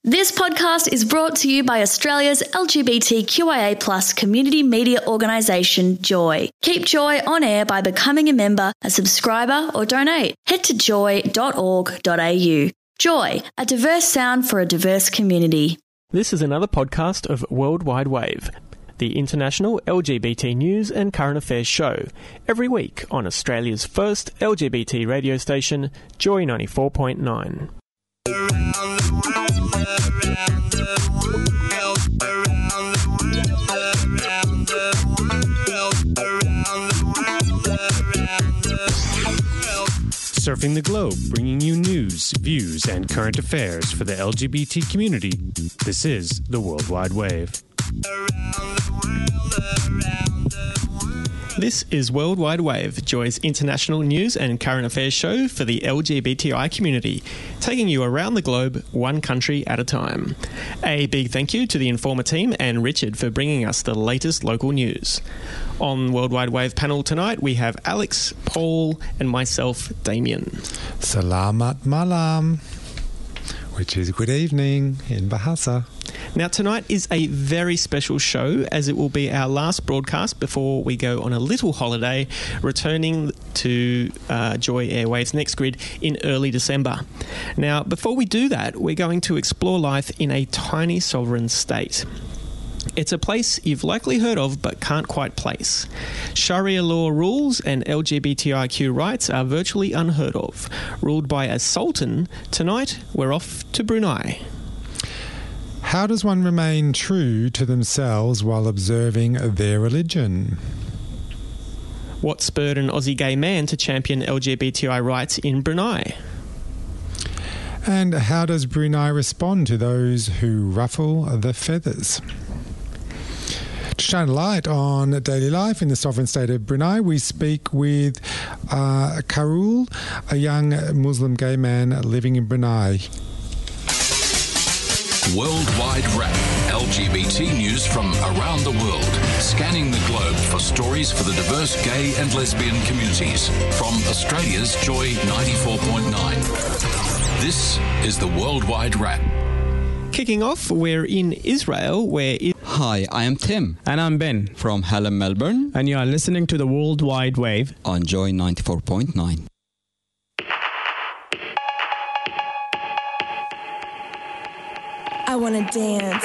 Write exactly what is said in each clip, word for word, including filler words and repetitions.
This podcast is brought to you by Australia's L G B T Q I A plus community media organisation, Joy. Keep Joy on air by becoming a member, a subscriber or donate. Head to joy dot org dot a u. Joy, a diverse sound for a diverse community. This is another podcast of World Wide Wave, the international L G B T news and current affairs show, every week on Australia's first L G B T radio station, Joy ninety-four point nine. Surfing the globe, bringing you news, views, and current affairs for the L G B T community. This is the World Wide Wave. This is World Wide Wave, Joy's international news and current affairs show for the L G B T I community, taking you around the globe, one country at a time. A big thank you to the Informer team and Richard for bringing us the latest local news. On World Wide Wave panel tonight, we have Alex, Paul, and myself, Damien. Salamat malam, which is good evening in Bahasa. Now, tonight is a very special show, as it will be our last broadcast before we go on a little holiday, returning to uh, Joy Airwaves Next Grid in early December. Now, before we do that, we're going to explore life in a tiny sovereign state. It's a place you've likely heard of but can't quite place. Sharia law rules and L G B T I Q rights are virtually unheard of. Ruled by a sultan, tonight we're off to Brunei. How does one remain true to themselves while observing their religion? What spurred an Aussie gay man to champion L G B T I rights in Brunei? And how does Brunei respond to those who ruffle the feathers? To shine a light on daily life in the sovereign state of Brunei, we speak with uh, Karul, a young Muslim gay man living in Brunei. Worldwide Wrap, L G B T news from around the world, scanning the globe for stories for the diverse gay and lesbian communities. From Australia's Joy ninety-four point nine. This is the Worldwide Wrap. Kicking off, we're in Israel, where... It- Hi, I am Tim. And I'm Ben. From Hallam, Melbourne. And you are listening to the World Wide Wave on Joy ninety-four point nine. I wanna dance.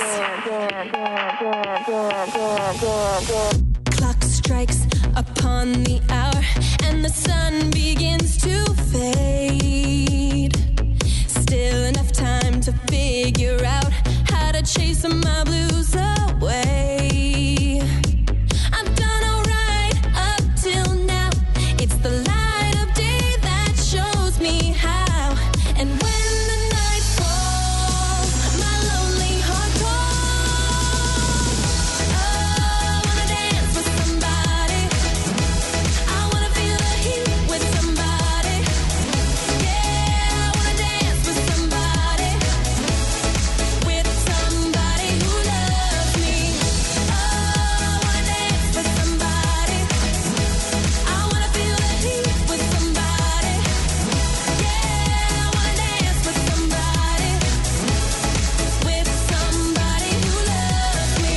Clock strikes upon the hour and the sun begins to fade. Still enough time to figure out how to chase my blues away. I've done alright up till now. It's the light of day that shows me how. And when the night falls, my lonely heart calls. Oh, I wanna dance with somebody. I wanna feel the heat with somebody. Yeah, I wanna dance with somebody. With somebody who loves me. Oh, I wanna dance with somebody. I wanna feel the heat with somebody. Yeah, I wanna dance with somebody. With somebody who loves me.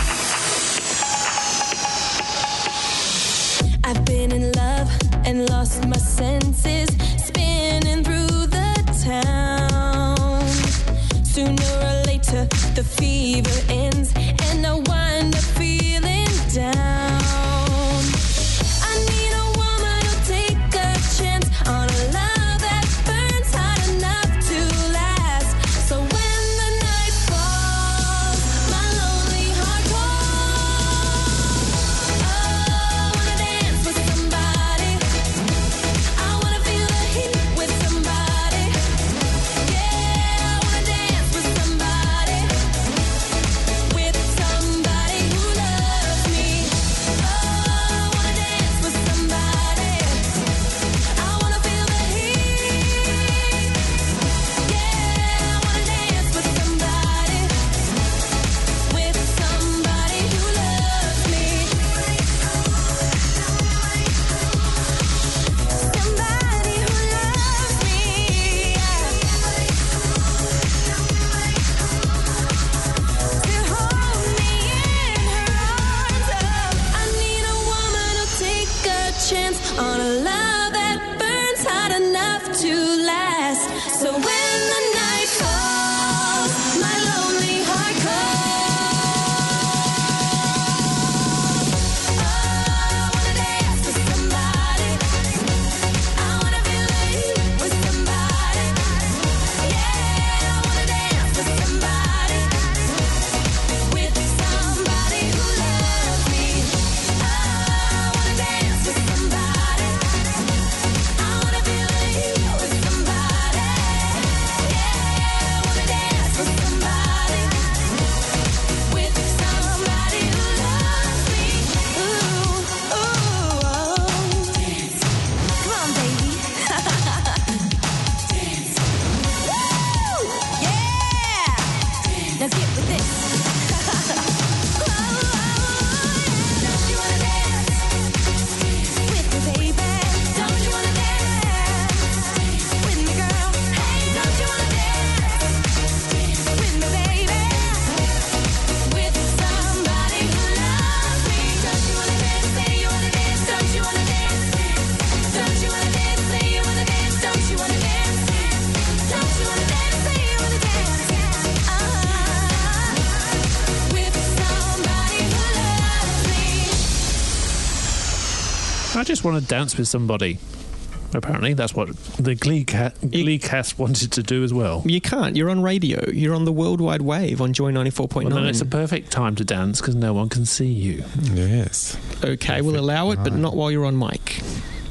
I've been in love and lost my senses, spinning through the town. Sooner or later, the fever ends, and I wind up feeling down. I need a woman who'll take a chance on a love that burns hot enough to last. So when the night falls, my lonely heart calls. Oh, I wanna dance with somebody. I wanna feel the heat with somebody. Yeah, I wanna dance with somebody. With somebody who loves me. Now get with this. Don't you wanna dance with me, baby? Don't you wanna dance with me, girl? Hey, don't you wanna dance with me, baby? With somebody who loves me. Don't you wanna dance? Say you wanna dance. Don't you wanna dance? Don't you wanna dance? Say you wanna dance. Don't you wanna dance? Don't you wanna dance? Say you wanna dance. Uh-huh. With somebody who loves me. I just want to dance with somebody. Apparently, that's what the Glee, ca- Glee cast wanted to do as well. You can't. You're on radio. You're on the worldwide wave on Joy ninety-four point nine. Well, then it's a perfect time to dance because no one can see you. Yes. Okay, we'll allow it, but not while you're on mic.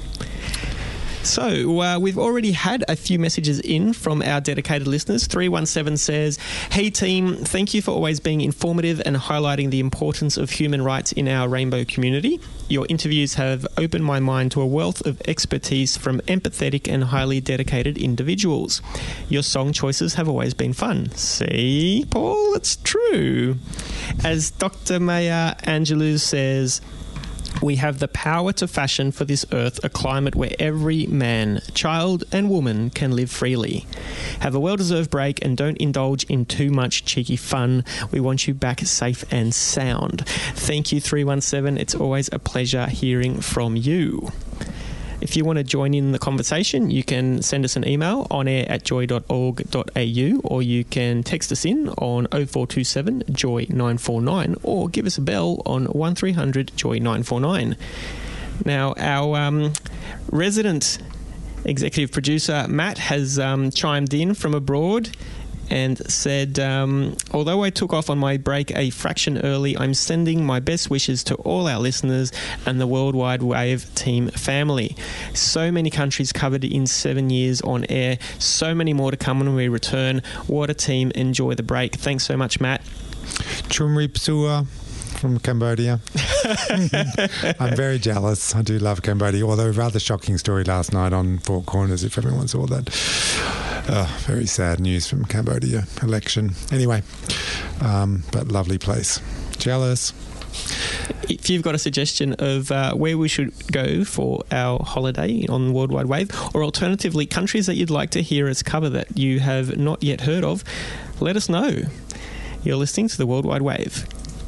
So, uh, we've already had a few messages in from our dedicated listeners. three one seven says, "Hey team, thank you for always being informative and highlighting the importance of human rights in our rainbow community. Your interviews have opened my mind to a wealth of expertise from empathetic and highly dedicated individuals. Your song choices have always been fun." See, Paul, it's true. As Doctor Maya Angelou says, "We have the power to fashion for this earth a climate where every man, child and woman can live freely. Have a well-deserved break and don't indulge in too much cheeky fun. We want you back safe and sound." Thank you, three one seven. It's always a pleasure hearing from you. If you want to join in the conversation, you can send us an email on air at joy dot org dot a u, or you can text us in on oh four two seven joy nine four nine, or give us a bell on one three hundred joy nine four nine. Now, our um, resident executive producer, Matt, has um, chimed in from abroad and said, um, "Although I took off on my break a fraction early, I'm sending my best wishes to all our listeners and the Worldwide Wave team family. So many countries covered in seven years on air. So many more to come when we return. What a team. Enjoy the break." Thanks so much, Matt. Chumrip Sua from Cambodia. I'm very jealous. I do love Cambodia, although a rather shocking story last night on Four Corners, if everyone saw that. Oh, very sad news from Cambodia election. Anyway, um, but lovely place. Jealous. If you've got a suggestion of uh, where we should go for our holiday on Worldwide Wave, or alternatively countries that you'd like to hear us cover that you have not yet heard of, let us know. You're listening to the Worldwide Wave.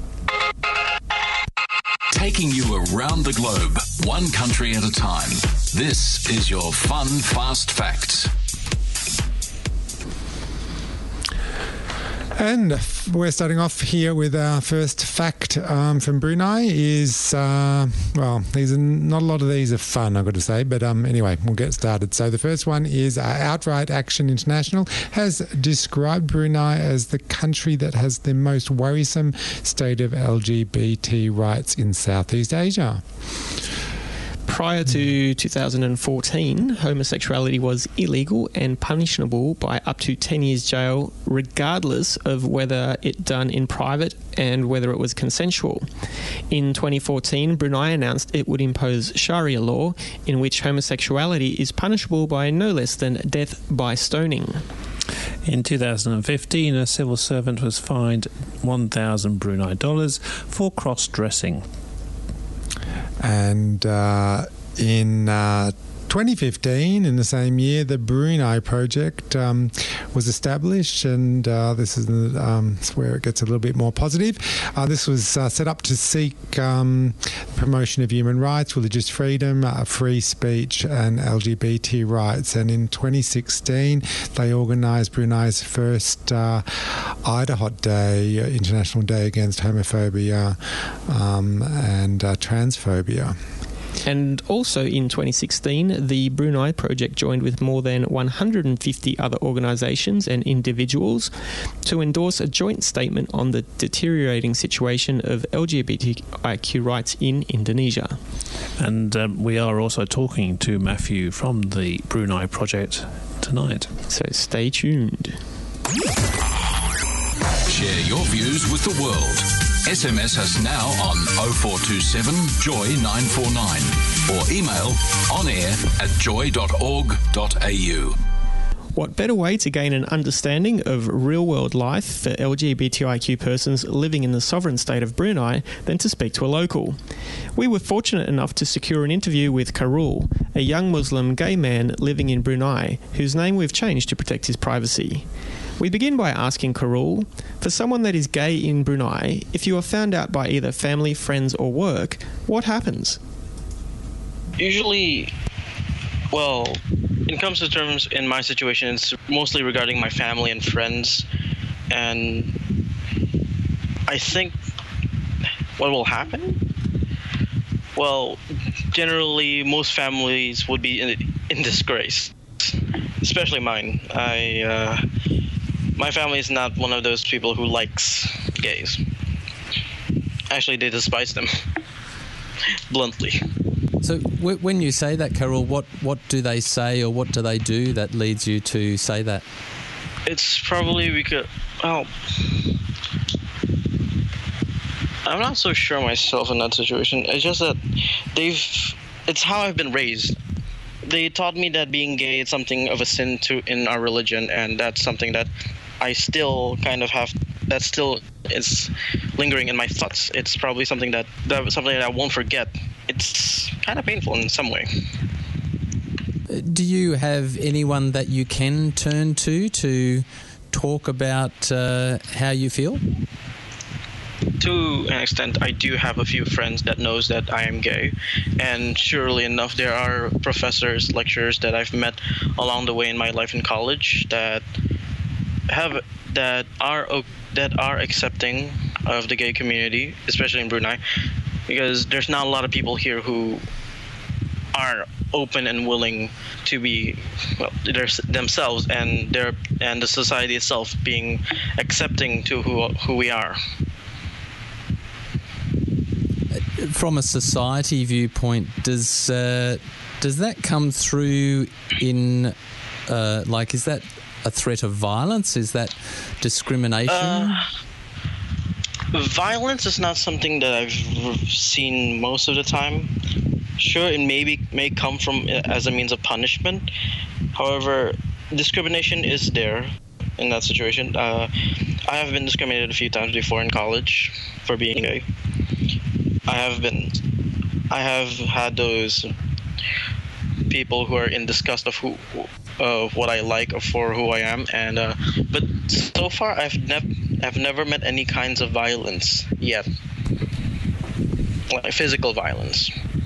Taking you around the globe, one country at a time. This is your Fun Fast Facts. And we're starting off here with our first fact um, from Brunei is, uh, well, these are, not a lot of these are fun, I've got to say, but um, anyway, we'll get started. So the first one is uh, Outright Action International has described Brunei as the country that has the most worrisome state of L G B T rights in Southeast Asia. Prior to two thousand fourteen, homosexuality was illegal and punishable by up to ten years jail, regardless of whether it done in private and whether it was consensual. In twenty fourteen, Brunei announced it would impose Sharia law, in which homosexuality is punishable by no less than death by stoning. In two thousand fifteen, a civil servant was fined one thousand Brunei dollars for cross-dressing. And uh, in uh, twenty fifteen, in the same year, the Brunei Project um, was established, and uh, this is um, where it gets a little bit more positive. Uh, this was uh, set up to seek um, promotion of human rights, religious freedom, uh, free speech, and L G B T rights. And in twenty sixteen, they organised Brunei's first uh, Idahot Day, International Day Against Homophobia um, and uh, Transphobia. And also in twenty sixteen, the Brunei Project joined with more than one hundred fifty other organisations and individuals to endorse a joint statement on the deteriorating situation of L G B T I Q rights in Indonesia. And um, we are also talking to Matthew from the Brunei Project tonight. So stay tuned. Share your views with the world. S M S us now on oh four two seven joy nine four nine or email on air at joy dot org dot a u. What better way to gain an understanding of real-world life for L G B T I Q persons living in the sovereign state of Brunei than to speak to a local? We were fortunate enough to secure an interview with Karul, a young Muslim gay man living in Brunei, whose name we've changed to protect his privacy. We begin by asking Karul, for someone that is gay in Brunei, if you are found out by either family, friends or work, what happens? Usually, well, in comes to terms in my situation, it's mostly regarding my family and friends. And I think what will happen? Well, generally, most families would be in, in disgrace, especially mine. I, uh, my family is not one of those people who likes gays. Actually, they despise them, bluntly. So w- when you say that, Karul, what, what do they say or what do they do that leads you to say that? It's probably because, well, I'm not so sure myself in that situation. It's just that they've, it's how I've been raised. They taught me that being gay is something of a sin to in our religion, and that's something that I still kind of have, that still is lingering in my thoughts. It's probably something that, that something that I won't forget. It's kind of painful in some way. Do you have anyone that you can turn to to talk about uh, how you feel? To an extent, I do have a few friends that knows that I am gay, and surely enough, there are professors, lecturers that I've met along the way in my life in college that have that are that are accepting of the gay community, especially in Brunei, because there's not a lot of people here who are open and willing to be, well, themselves, and their and the society itself being accepting to who who we are. From a society viewpoint, does uh, does that come through in uh, like is that a threat of violence? Is that discrimination? Uh, violence is not something that I've seen most of the time. Sure, it may be, may come from as a means of punishment. However, discrimination is there in that situation. Uh, I have been discriminated a few times before in college for being gay. I have been, I have had those people who are in disgust of who, of what I like or for who I am, and uh, but so far I've never, I've never met any kinds of violence yet, like physical violence.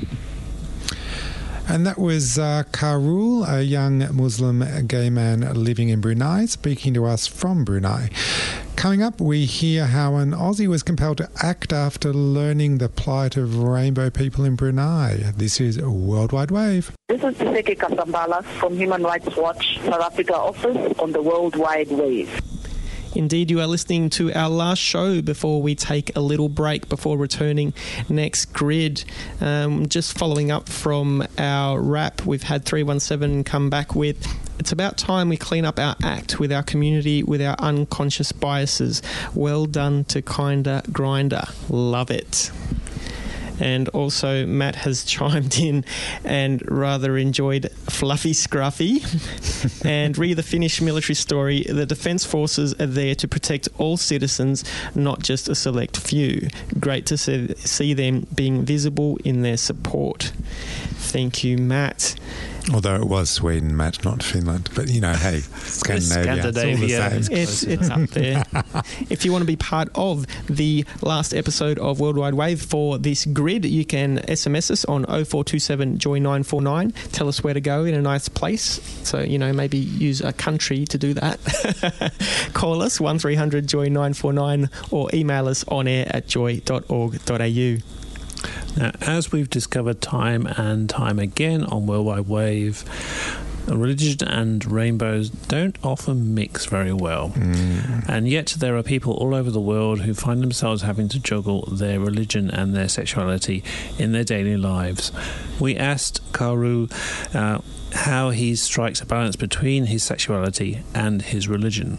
And that was uh, Karul, a young Muslim gay man living in Brunei, speaking to us from Brunei. Coming up, we hear how an Aussie was compelled to act after learning the plight of rainbow people in Brunei. This is Worldwide Wave. This is Tseke Kasambala from Human Rights Watch South Africa office on the Worldwide Wave. Indeed, you are listening to our last show before we take a little break before returning next grid. Um, just following up from our wrap, we've had three one seven come back with, it's about time we clean up our act with our community, with our unconscious biases. Well done to Kinda Grinder. Love it. And also Matt has chimed in and rather enjoyed Fluffy Scruffy. And re the Finnish military story, the Defence Forces are there to protect all citizens, not just a select few. Great to see, see them being visible in their support. Thank you, Matt. Although it was Sweden, Matt, not Finland. But, you know, hey, Scandinavia, Scandinavia. it's all the same. It's, it's up there. If you want to be part of the last episode of Worldwide Wave for this grid, you can S M S us on oh four two seven joy nine four nine. Tell us where to go in a nice place. So, you know, maybe use a country to do that. Call us one three hundred joy nine four nine or email us on air at joy dot org dot a u. Now, as we've discovered time and time again on Worldwide Wave, religion and rainbows don't often mix very well. Mm. And yet there are people all over the world who find themselves having to juggle their religion and their sexuality in their daily lives. We asked Karul uh, how he strikes a balance between his sexuality and his religion.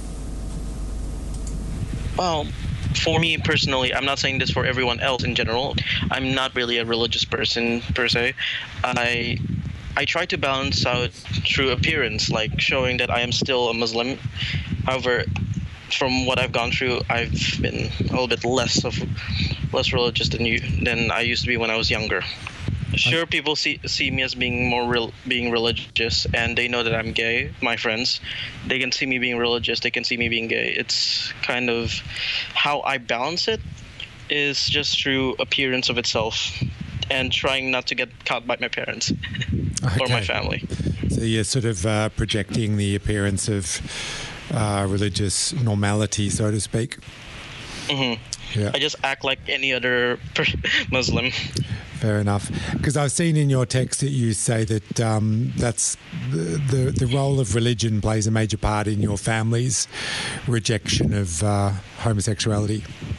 Well, for me personally, I'm not saying this for everyone else in general, I'm not really a religious person per se. I I try to balance out through appearance, like showing that I am still a Muslim. However, from what I've gone through, I've been a little bit less of less religious than you than I used to be when I was younger. Sure, people see see me as being more real, being religious, and they know that I'm gay. My friends, they can see me being religious. They can see me being gay. It's kind of how I balance it is just through appearance of itself, and trying not to get caught by my parents okay. or my family. So you're sort of uh, projecting the appearance of uh, religious normality, so to speak. Mm-hmm. Yeah. I just act like any other Muslim. Fair enough. Because I've seen in your text that you say that um, that's the, the the role of religion plays a major part in your family's rejection of uh, homosexuality.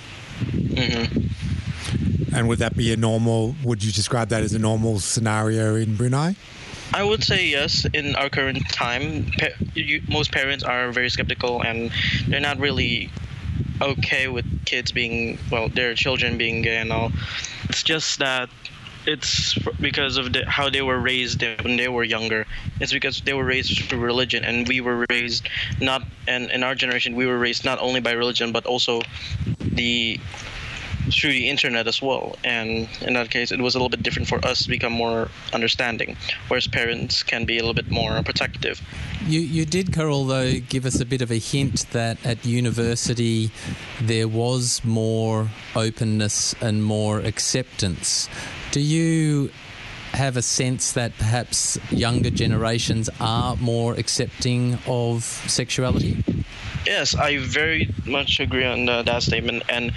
Mm-hmm. And would that be a normal, would you describe that as a normal scenario in Brunei? I would say yes. In our current time, pa- you, most parents are very skeptical, and they're not really okay with kids being, well, their children being gay and all. It's just that it's because of the, how they were raised when they were younger. It's because they were raised through religion, and we were raised not, and in our generation, we were raised not only by religion, but also the through the internet as well. And in that case, it was a little bit different for us to become more understanding, whereas parents can be a little bit more protective. You you did, Carol, though, give us a bit of a hint that at university there was more openness and more acceptance. Do you have a sense that perhaps younger generations are more accepting of sexuality? Yes, I very much agree on uh, that statement, and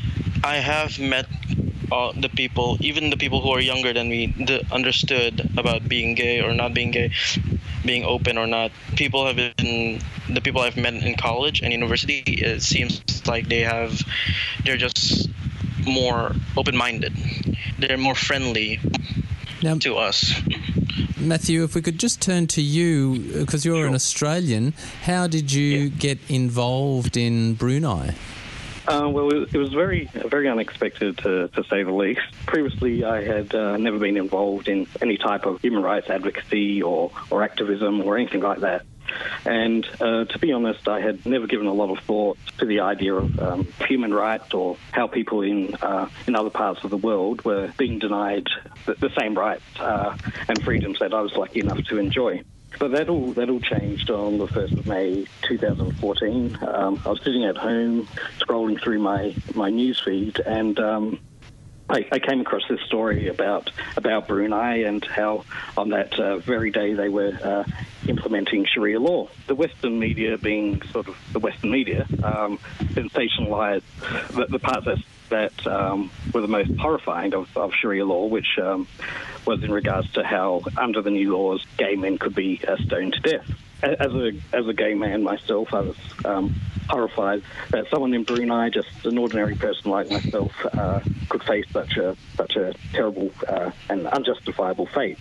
I have met uh, the people, even the people who are younger than me, the, understood about being gay or not being gay, being open or not. People have been, the people I've met in college and university, it seems like they have, they're just more open-minded. They're more friendly now, to us. Matthew, if we could just turn to you, because you're sure. an Australian, how did you yeah. get involved in Brunei? Uh, well, it was very, very unexpected, to, to say the least. Previously, I had uh, never been involved in any type of human rights advocacy or, or activism or anything like that. And uh, to be honest, I had never given a lot of thought to the idea of um, human rights or how people in uh, in other parts of the world were being denied the, the same rights uh, and freedoms that I was lucky enough to enjoy. But that all that all changed on the first of May two thousand fourteen. Um, I was sitting at home scrolling through my, my news feed, and um, I, I came across this story about about Brunei and how on that uh, very day they were uh, implementing Sharia law. The Western media, being sort of the Western media, um, sensationalised the, the parts that that um, were the most horrifying of, of Sharia law, which um, was in regards to how, under the new laws, gay men could be uh, stoned to death. As a as a gay man myself, I was um, horrified that someone in Brunei, just an ordinary person like myself, uh, could face such a such a terrible uh, and unjustifiable fate.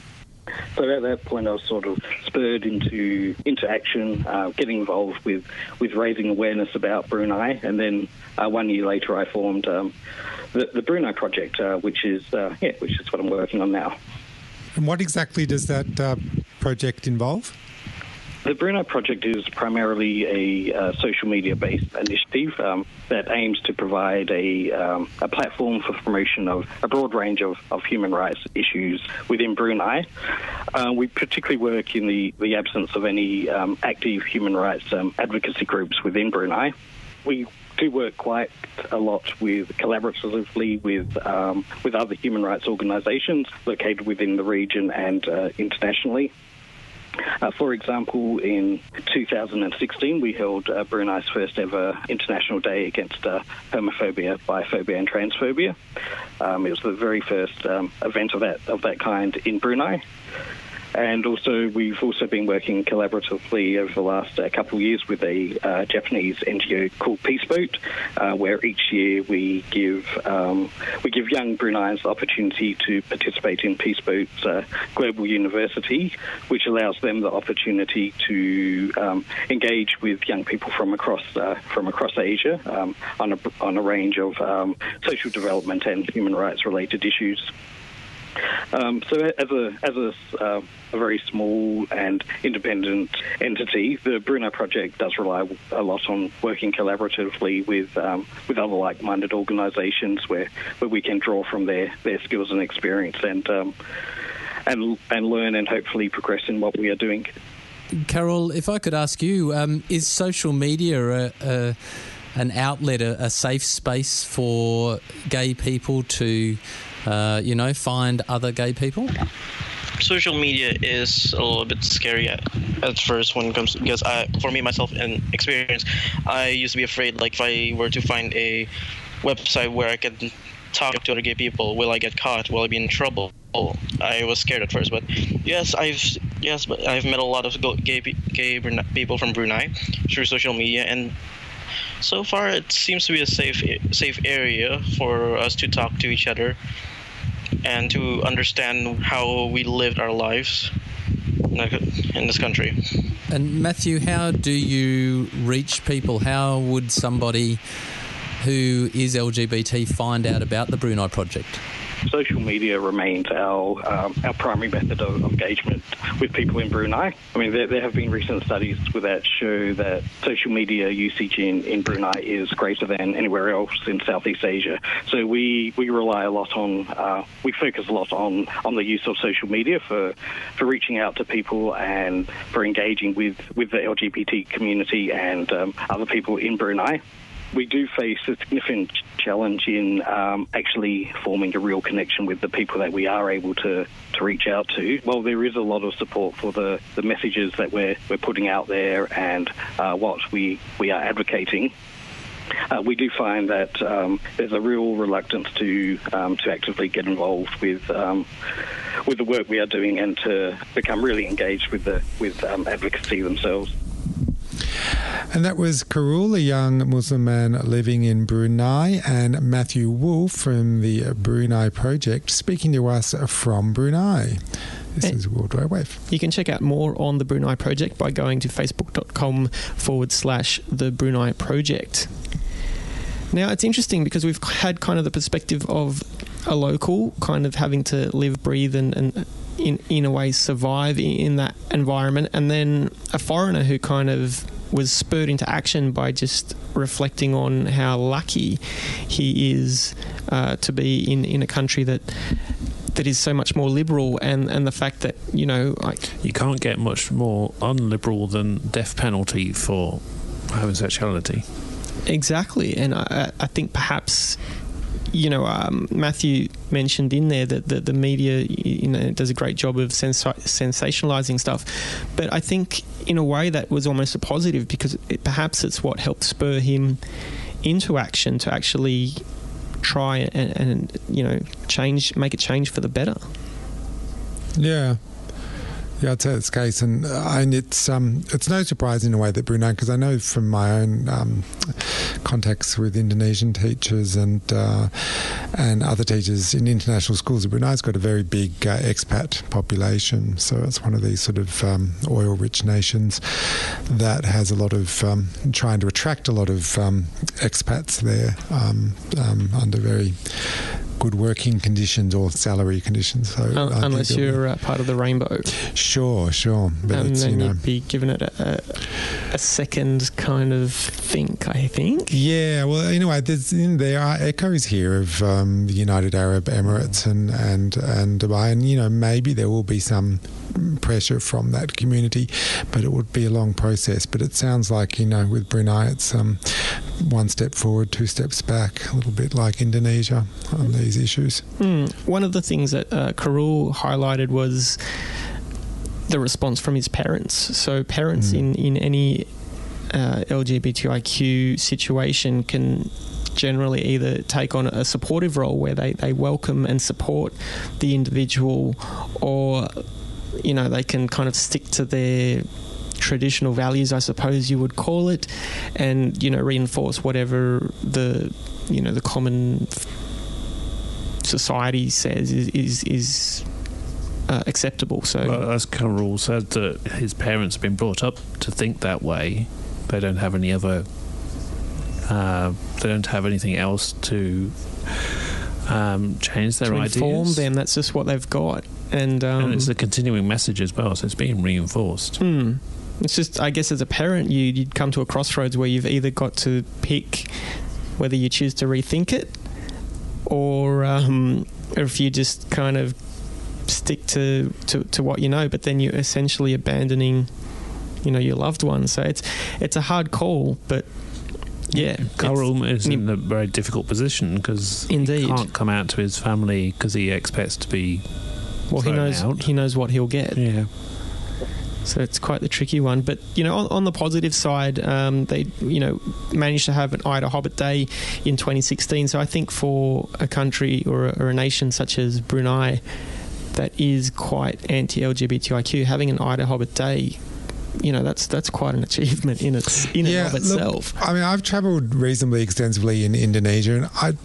So at that point, I was sort of spurred into into action, uh, getting involved with, with raising awareness about Brunei, and then uh, one year later, I formed um, the, the Brunei Project, uh, which is uh, yeah, which is what I'm working on now. And what exactly does that uh, project involve? The Brunei Project is primarily a uh, social media-based initiative um, that aims to provide a, um, a platform for promotion of a broad range of, of human rights issues within Brunei. Uh, we particularly work in the, the absence of any um, active human rights um, advocacy groups within Brunei. We do work quite a lot with collaboratively with um, with other human rights organisations located within the region and uh, internationally. Uh, for example, in two thousand sixteen, we held uh, Brunei's first ever International Day Against uh, Homophobia, Biphobia and Transphobia. Um, it was the very first um, event of that of that kind in Brunei. And also, we've also been working collaboratively over the last uh, couple of years with a uh, Japanese N G O called Peace Boat, uh, where each year we give um, we give young Bruneians the opportunity to participate in Peace Boat's uh, global university, which allows them the opportunity to um, engage with young people from across uh, from across Asia um, on a on a range of um, social development and human rights related issues. Um, so as a as a, uh, a very small and independent entity, the Brunei Project does rely a lot on working collaboratively with um, with other like-minded organisations where, where we can draw from their, their skills and experience and um, and and learn and hopefully progress in what we are doing. Carol, if I could ask you, um, is social media a, a, an outlet, a, a safe space for gay people to, uh, you know, find other gay people? Social media is a little bit scary at, at first when it comes, because I, for me myself and experience, I used to be afraid, like if I were to find a website where I could talk to other gay people, will I get caught? Will I be in trouble? I was scared at first, but yes, I've yes, but I've met a lot of gay gay people from Brunei through social media, and so far it seems to be a safe safe area for us to talk to each other and to understand how we lived our lives in this country. And Matthew, how do you reach people? How would somebody who is L G B T find out about the Brunei Project? Social media remains our um, our primary method of engagement with people in Brunei. I mean, there, there have been recent studies that show that social media usage in, in Brunei is greater than anywhere else in Southeast Asia. So we, we rely a lot on, uh, we focus a lot on, on the use of social media for, for reaching out to people and for engaging with, with the L G B T community and um, other people in Brunei. We do face a significant challenge in um, actually forming a real connection with the people that we are able to, to reach out to. Well, there is a lot of support for the, the messages that we're we're putting out there and uh, what we, we are advocating. Uh, we do find that um, there's a real reluctance to um, to actively get involved with um, with the work we are doing and to become really engaged with the with um, advocacy themselves. And that was Karul, a young Muslim man living in Brunei, and Matthew Wolf from the Brunei Project, speaking to us from Brunei. This and is World Wide Wave. You can check out more on the Brunei Project by going to facebook.com forward slash the Brunei Project. Now, it's interesting because we've had kind of the perspective of a local kind of having to live, breathe and, and in, in a way survive in that environment, and then a foreigner who kind of was spurred into action by just reflecting on how lucky he is uh, to be in, in a country that that is so much more liberal, and, and the fact that, you know... like you can't get much more unliberal than death penalty for homosexuality. Exactly, and I, I think perhaps... You know, um, Matthew mentioned in there that the, the media, you know, does a great job of sens- sensationalising stuff. But I think in a way that was almost a positive, because it, perhaps it's what helped spur him into action to actually try and, and, you know, change, make a change for the better. Yeah. Yeah, I'd say it's the case, and, uh, and it's um, it's no surprise in a way that Brunei, because I know from my own um, contacts with Indonesian teachers and uh, and other teachers in international schools, Brunei's got a very big uh, expat population, so it's one of these sort of um, oil-rich nations that has a lot of um, trying to attract a lot of um, expats there um, um, under very good working conditions or salary conditions. So Un- unless you're uh, part of the rainbow. Sure, sure. But and it's, then you know, you'd be given it a, a, a second kind of think, I think. Yeah, well, anyway, there's, you know, there are echoes here of um, the United Arab Emirates and, and, and Dubai, and, you know, maybe there will be some pressure from that community, but it would be a long process. But it sounds like, you know, with Brunei, it's um, one step forward, two steps back, a little bit like Indonesia on these issues. Mm. One of the things that uh, Karul highlighted was the response from his parents. So parents mm. in, in any uh, L G B T I Q situation can generally either take on a supportive role where they, they welcome and support the individual, or, you know, they can kind of stick to their traditional values, I suppose you would call it, and, you know, reinforce whatever the, you know, the common society says is is, is uh, acceptable. So, well, as Karul said, that his parents have been brought up to think that way. They don't have any other. Uh, they don't have anything else to um, change their to ideas. inform them. That's just what they've got. And, um, and it's a continuing message as well, so it's being reinforced. Mm, it's just, I guess as a parent, you, you'd come to a crossroads where you've either got to pick whether you choose to rethink it or, um, or if you just kind of stick to, to, to what you know, but then you're essentially abandoning, you know, your loved one. So it's it's a hard call, but yeah, Carl is in a very difficult position because he can't come out to his family because he expects to be well. He knows out. he knows what he'll get. Yeah. So it's quite the tricky one. But, you know, on, on the positive side, um, they, you know, managed to have an Ida Hobbit Day in twenty sixteen. So I think for a country or a, or a nation such as Brunei that is quite anti-L G B T I Q, having an Ida Hobbit Day, you know, that's that's quite an achievement in its in yeah, and of itself. Look, I mean, I've travelled reasonably extensively in Indonesia, and I,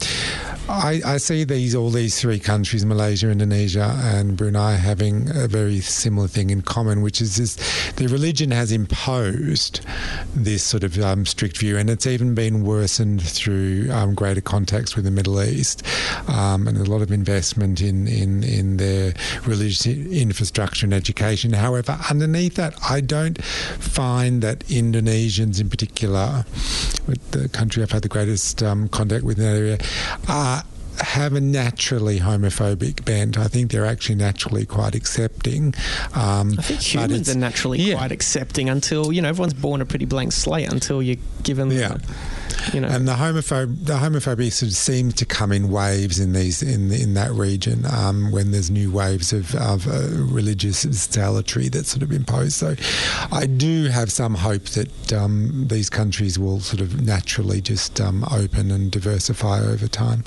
I, I see these all these three countries, Malaysia, Indonesia, and Brunei, having a very similar thing in common, which is this: the religion has imposed this sort of um, strict view, and it's even been worsened through um, greater contacts with the Middle East, um, and a lot of investment in in in their religious infrastructure and education. However, underneath that, I don't find that Indonesians in particular, the country I've had the greatest um, contact with in that area, uh, have a naturally homophobic bent. I think they're actually naturally quite accepting. Um, I think humans are naturally yeah. quite accepting until, you know, everyone's born a pretty blank slate until you give them yeah. the, you know. And the homophobe, the homophobia sort of seems to come in waves in these in in that region um, when there's new waves of, of uh, religious zealotry that's sort of imposed. So I do have some hope that um, these countries will sort of naturally just um, open and diversify over time.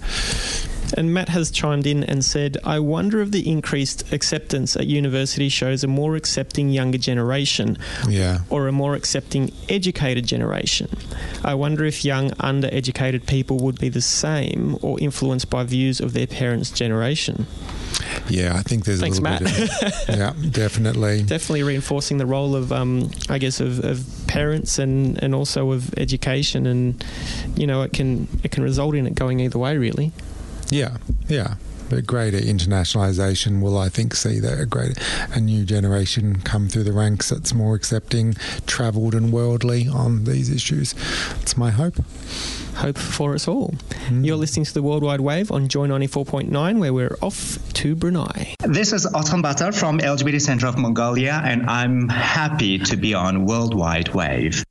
And Matt has chimed in and said, I wonder if the increased acceptance at university shows a more accepting younger generation yeah. or a more accepting educated generation. I wonder if young undereducated people would be the same or influenced by views of their parents' generation. Yeah, I think there's Thanks, a little Matt. bit of yeah, definitely. Definitely reinforcing the role of, um, I guess, of, of parents and, and also of education, and, you know, it can it can result in it going either way, really. Yeah, yeah. But greater internationalisation will, I think, see that a greater a new generation come through the ranks that's more accepting, travelled and worldly on these issues. It's my hope. Hope for us all. Mm. You're listening to the Worldwide Wave on Joy ninety-four point nine, where we're off to Brunei. This is Othman Batar from L G B T Centre of Mongolia, and I'm happy to be on Worldwide Wave.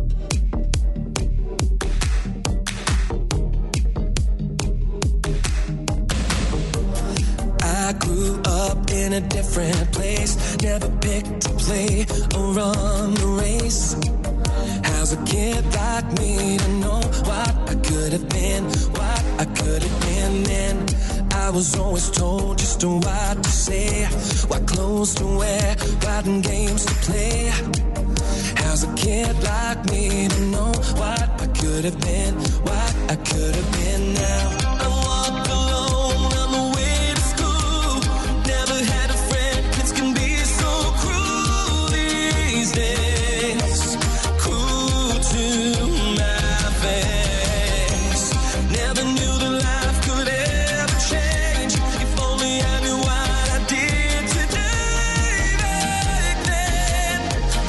I grew up in a different place, never picked to play or run the race. How's a kid like me to know what I could have been, what I could have been then? I was always told just what to say, what clothes to wear, what games to play. How's a kid like me to know what I could have been, what I could have been now? I walk alone on the way to school, never had a friend, kids can be so cruel these days, cruel to my face. Never knew that life could ever change, if only I knew what I did today, back then,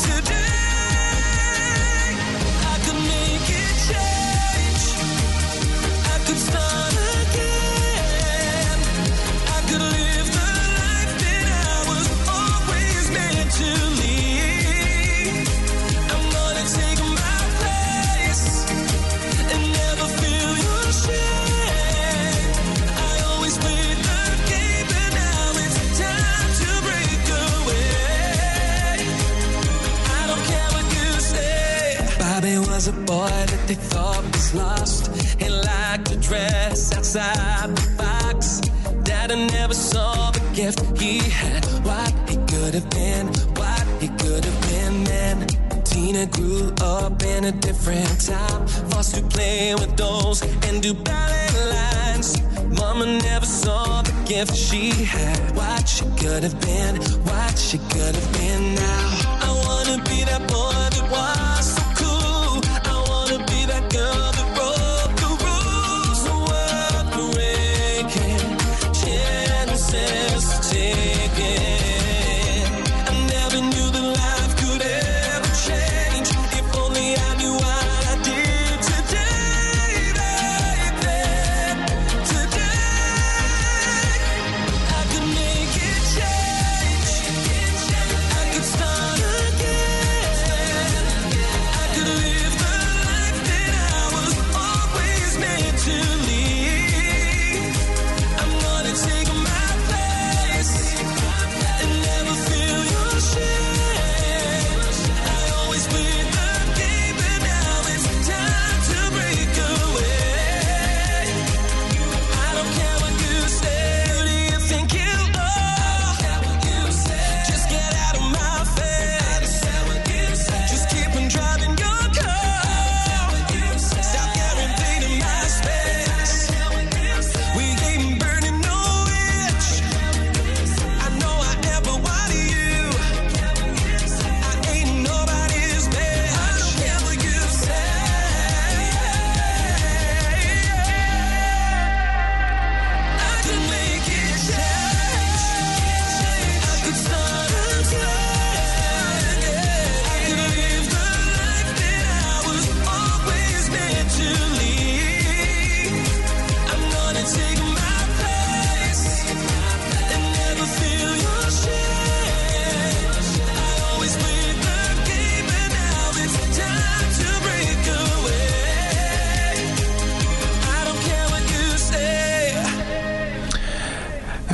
today. I could make it change, I could start again, I could live the life that I was always meant to lead. I'm gonna take my place and never feel your shame. I always played the game, but now it's time to break away. I don't care what you say. Bobby was a boy that they thought was lost. He liked to dress outside the box. Daddy never saw the gift he had, what he could have been, what he could have been then. Tina grew up in a different time, forced to play with dolls and do ballet lines. Mama never saw the gift she had, what she could have been, what she could have been now. I wanna be that boy that was so cool, I wanna be that girl that broke the rules, so worth breaking.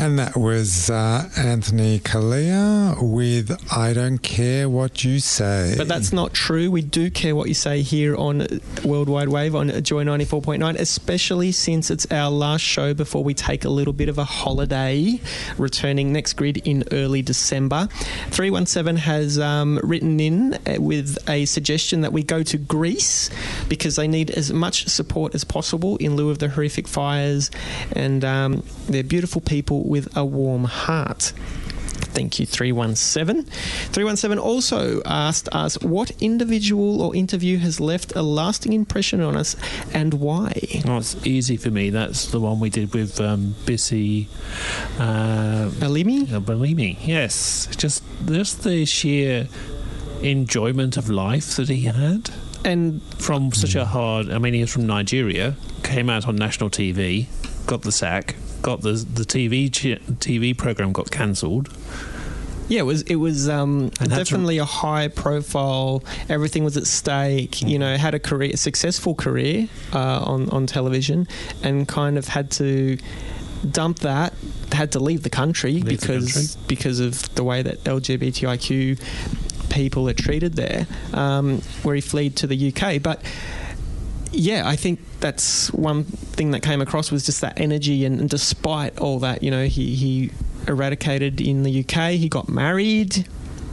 And that was uh, Anthony Kalia with I Don't Care What You Say. But that's not true. We do care what you say here on Worldwide Wave on Joy ninety-four point nine, especially since it's our last show before we take a little bit of a holiday, returning next grid in early December. three one seven has um, written in with a suggestion that we go to Greece because they need as much support as possible in lieu of the horrific fires, and um, they're beautiful people with a warm heart. Thank you, three one seven. three one seven also asked us what individual or interview has left a lasting impression on us and why. Oh, it's easy for me. That's the one we did with um, Bissy uh, Balimi? Uh, Balimi, yes. Just, just the sheer enjoyment of life that he had. And from such a hard... I mean, he was from Nigeria, came out on national T V, got the sack, got the the T V ch- T V program got cancelled. Yeah, it was it was um, definitely to... a high profile. Everything was at stake. Mm. You know, had a career, a successful career uh, on on television, and kind of had to dump that. Had to leave the country leave because the country. because of the way that L G B T I Q people are treated there. Um, where he fled to the U K, but. Yeah, I think that's one thing that came across was just that energy, and, and despite all that, you know, he, he eradicated in the U K, he got married.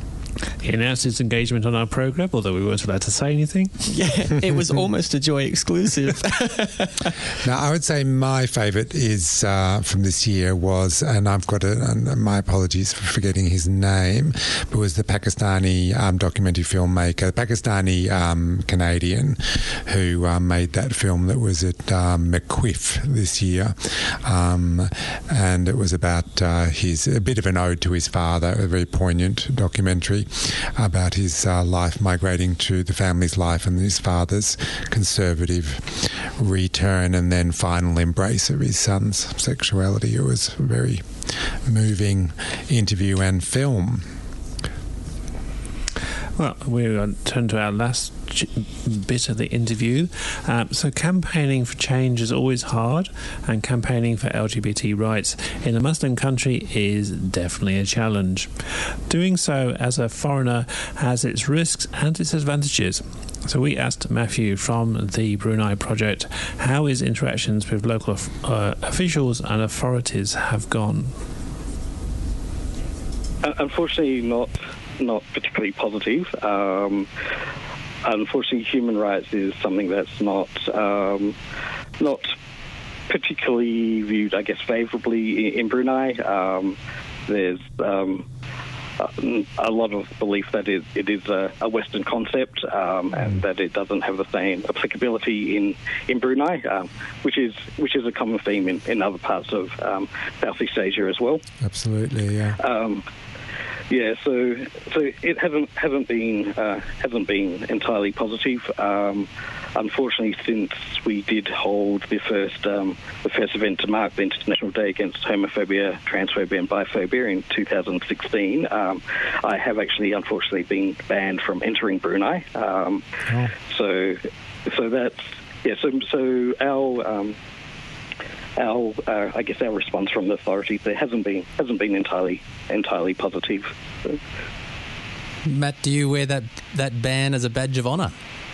He announced his engagement on our program, although we weren't allowed to say anything. Yeah, it was almost a Joy exclusive. Now, I would say my favourite is uh, from this year was, and I've got it, and my apologies for forgetting his name, but was the Pakistani um, documentary filmmaker, Pakistani um, Canadian, who um, made that film that was at um, McQuiff this year, um, and it was about uh, his a bit of an ode to his father, a very poignant documentary about his uh, life migrating to the family's life and his father's conservative return and then final embrace of his son's sexuality. It was a very moving interview and film. Well, we're going to turn to our last bit of the interview. Um, so campaigning for change is always hard, and campaigning for L G B T rights in a Muslim country is definitely a challenge. Doing so as a foreigner has its risks and its advantages. So we asked Matthew from the Brunei Project how his interactions with local uh, officials and authorities have gone. Uh, unfortunately, not not particularly positive. Um, unfortunately, human rights is something that's not um, not particularly viewed, I guess, favourably in, in Brunei. Um, there's um, a lot of belief that it, it is a, a Western concept um, and that it doesn't have the same applicability in, in Brunei, um, which is which is a common theme in, in other parts of um, Southeast Asia as well. Absolutely, yeah. Um, Yeah, so so it hasn't hasn't been uh, hasn't been entirely positive. Um, unfortunately, since we did hold the first um, the first event to mark the International Day Against Homophobia, Transphobia, and Biphobia in two thousand sixteen, um, I have actually unfortunately been banned from entering Brunei. Um, oh. So so that's yeah. So so our um, Our, uh, I guess, our response from the authorities there hasn't been hasn't been entirely entirely positive. So. Matt, do you wear that that ban as a badge of honour?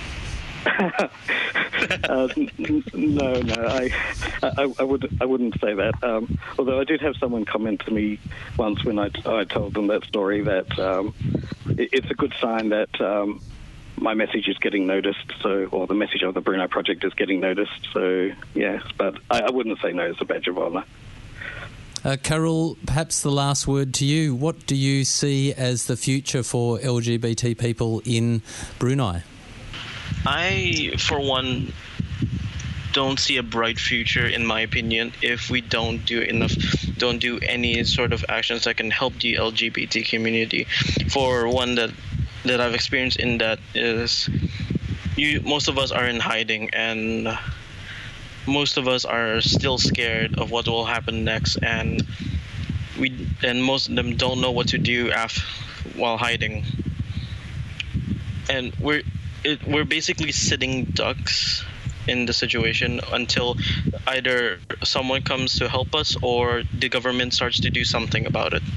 uh, n- no, no, I, I, I would I wouldn't say that. Um, although I did have someone comment to me once when I, I told them that story that um, it, it's a good sign that. Um, my message is getting noticed, so or the message of the Brunei Project is getting noticed. So, yes, but I, I wouldn't say no as a badge of honour. Uh, Carol, perhaps the last word to you. What do you see as the future for L G B T people in Brunei? I, for one, don't see a bright future, in my opinion, if we don't do enough, don't do any sort of actions that can help the L G B T community. For one, that that I've experienced in that is you most of us are in hiding, and most of us are still scared of what will happen next, and we and most of them don't know what to do after while hiding, and we're it, we're basically sitting ducks in the situation until either someone comes to help us or the government starts to do something about it.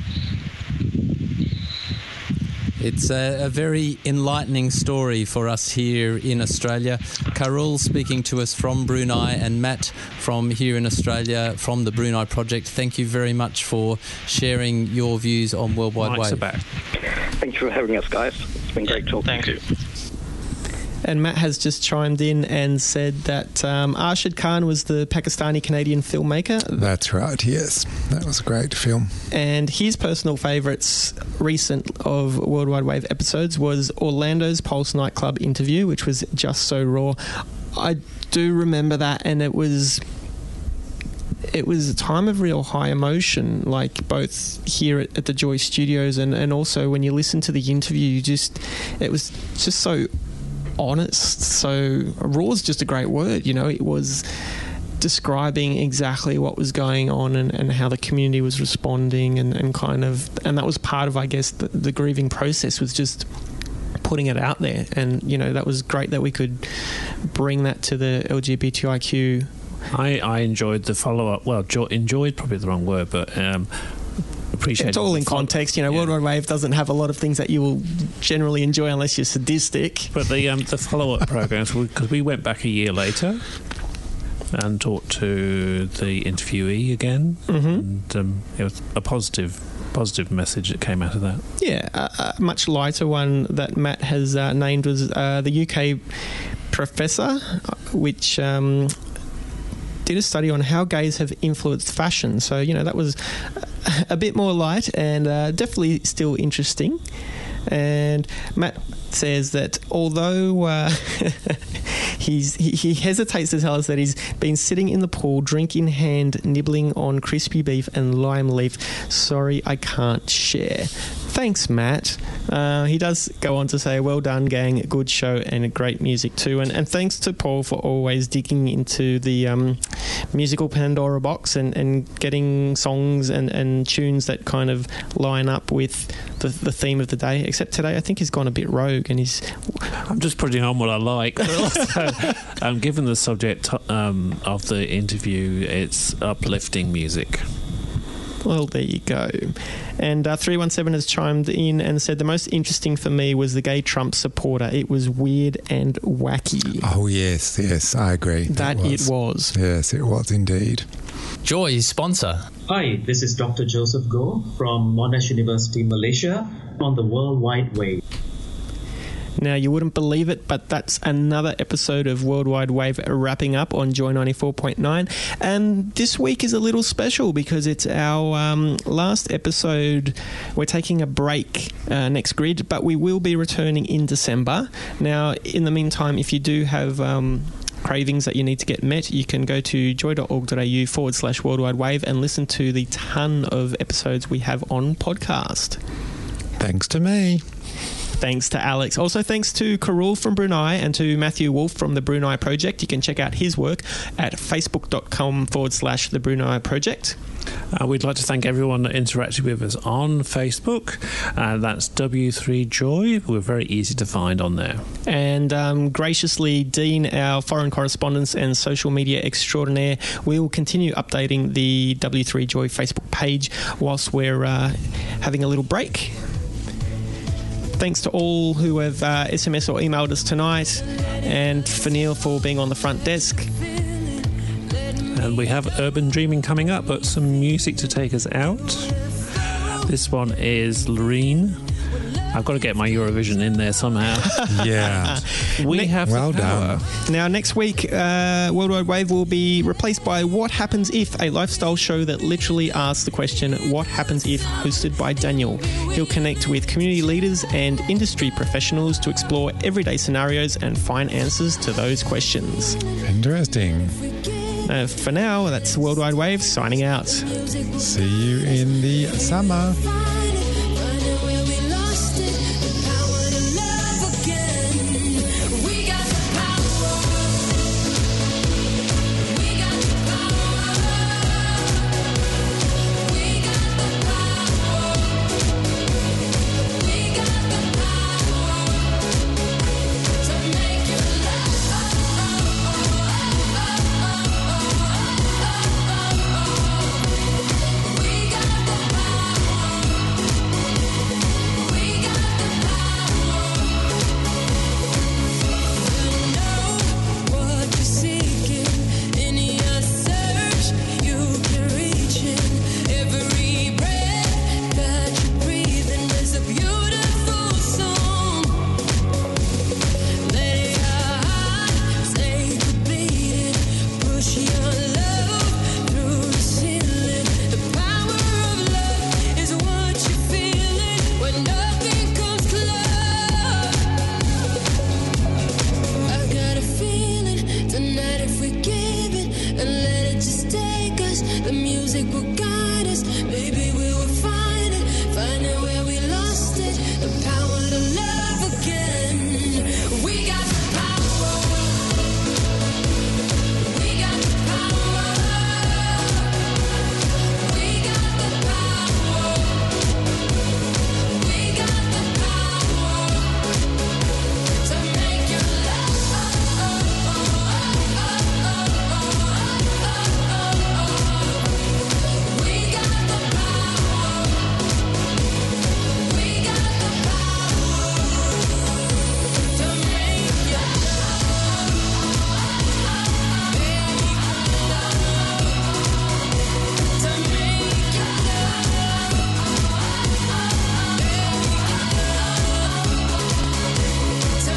It's a, a very enlightening story for us here in Australia. Karul speaking to us from Brunei, and Matt from here in Australia from the Brunei Project. Thank you very much for sharing your views on World Wide Mike's Wave. back. Thank you for having us, guys. It's been great talking Thank to you. you. And Matt has just chimed in and said that um, Arshad Khan was the Pakistani-Canadian filmmaker. That's right, yes. That was a great film. And his personal favourites recent of World Wide Wave episodes was Orlando's Pulse nightclub interview, which was just so raw. I do remember that, and it was... It was a time of real high emotion, like both here at, at the Joy Studios and, and also when you listen to the interview, you just... It was just so... honest. So raw is just a great word, you know. It was describing exactly what was going on and, and how the community was responding and, and kind of, and that was part of, I guess, the, the grieving process, was just putting it out there. And, you know, that was great that we could bring that to the L G B T I Q. I, I enjoyed the follow-up. Well, jo- enjoyed probably the wrong word, but um, appreciate it's all in context. You know, yeah. World Wide Wave doesn't have a lot of things that you will generally enjoy unless you're sadistic. But the um, the follow-up programs, because we went back a year later and talked to the interviewee again, mm-hmm. and um, it was a positive positive message that came out of that. Yeah, a, a much lighter one that Matt has uh, named was uh, the U K professor, which... Um, did a study on how gays have influenced fashion. So, you know, that was a bit more light and uh, definitely still interesting. And Matt says that although uh, he's, he, he hesitates to tell us that he's been sitting in the pool, drink in hand, nibbling on crispy beef and lime leaf. Sorry, I can't share. Thanks, Matt. Uh, he does go on to say, well done, gang, good show and great music too. And, and thanks to Paul for always digging into the um, musical Pandora box and, and getting songs and, and tunes that kind of line up with the, the theme of the day. Except today, I think he's gone a bit rogue and he's... I'm just putting on what I like. But also, um, given the subject um, of the interview, it's uplifting music. Well, there you go. And uh, three one seven has chimed in and said, the most interesting for me was the gay Trump supporter. It was weird and wacky. Oh, yes, yes, I agree. That it was. It was. Yes, it was indeed. Joy sponsor. Hi, this is Doctor Joseph Goh from Monash University, Malaysia, on the World Wide Wave. Now, you wouldn't believe it, but that's another episode of World Wide Wave wrapping up on Joy ninety-four point nine. And this week is a little special because it's our um, last episode. We're taking a break uh, next grid, but we will be returning in December. Now, in the meantime, if you do have... Um, cravings that you need to get met, you can go to joy.org.au forward slash worldwide wave and listen to the ton of episodes we have on podcast. Thanks to me. Thanks to Alex. Also, thanks to Karul from Brunei and to Matthew Wolf from the Brunei Project. You can check out his work at facebook.com forward slash the Brunei Project. Uh, we'd like to thank everyone that interacted with us on Facebook. Uh, that's W three Joy. We're very easy to find on there. And um, graciously, Dean, our foreign correspondent and social media extraordinaire, we will continue updating the W three Joy Facebook page whilst we're uh, having a little break. Thanks to all who have uh, S M S or emailed us tonight, and for Neil for being on the front desk. And we have Urban Dreaming coming up, but some music to take us out. This one is Loreen. I've got to get my Eurovision in there somehow. Yeah. We ne- have well the power. done. Now, next week, uh, World Wide Wave will be replaced by What Happens If, a lifestyle show that literally asks the question, what happens if, hosted by Daniel. He'll connect with community leaders and industry professionals to explore everyday scenarios and find answers to those questions. Interesting. Uh, for now, that's World Wide Wave signing out. See you in the summer. The music will guide us. Maybe we will find it, find it where we lost it. The power to love again. We got the power. We got the power. We got the power. We got the power to make your love. We got the power. We got the power to make your to make your to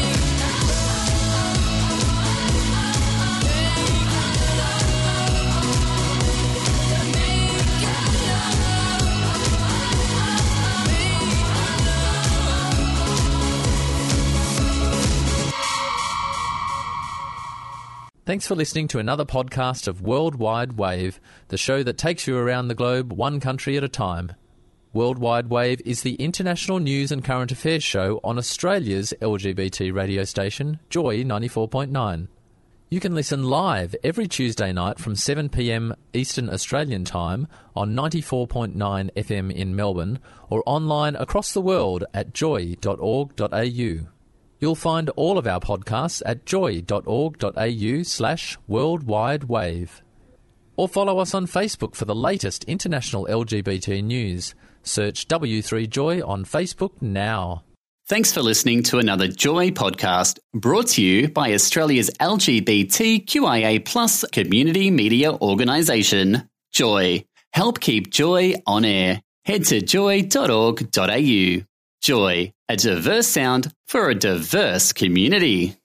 Thanks for listening to another podcast of Worldwide Wave, the show that takes you around the globe one country at a time. Worldwide Wave is the international news and current affairs show on Australia's L G B T radio station, Joy ninety-four point nine. You can listen live every Tuesday night from seven p m Eastern Australian Time on ninety-four point nine F M in Melbourne or online across the world at joy dot org dot a u. You'll find all of our podcasts at joy dot org dot a u slash worldwide wave. Or follow us on Facebook for the latest international L G B T news. Search W three Joy on Facebook now. Thanks for listening to another Joy podcast brought to you by Australia's L G B T Q I A plus community media organisation, Joy. Help keep Joy on air. Head to joy dot org dot a u. Joy, a diverse sound for a diverse community.